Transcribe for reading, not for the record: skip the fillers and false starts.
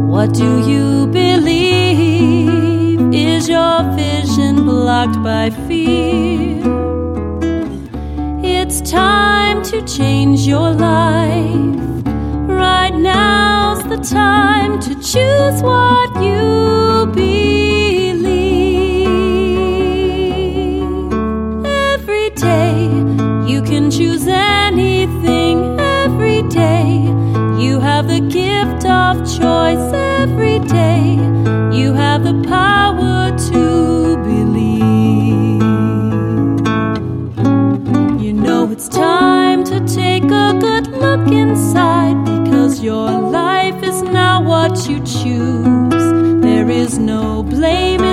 What do you believe? Is your vision blocked by fear? It's time to change your life. Right now's the time to choose what you believe. Every day you can choose anything. Every day you have the gift of choice. Every day you have the power to believe. You know it's time to take a good look inside, because your life is now what you choose. There is no blame